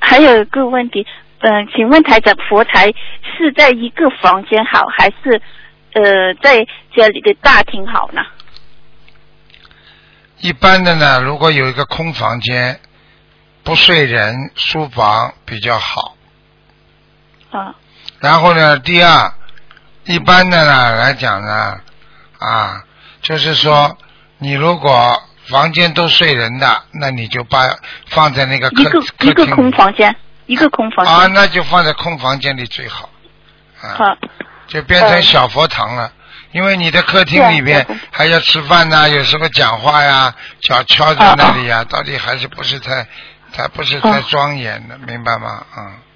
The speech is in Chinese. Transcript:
还有一个问题，请问台长，佛台是在一个房间好，还是在家里的大厅好呢？ 一般的呢，如果有一个空房间，不睡人，书房比较好。 啊。 然后呢，第二，一般的呢来讲呢，就是说，你如果房间都睡人的，那你就放在那个客厅。 一个空房间，一个空房间。 啊，那就放在空房间里最好。 好。 就变成小佛堂了。因为你的客厅里边还要吃饭呐，有时候讲话呀，小敲在那里呀，到底还是不是太庄严的，明白吗？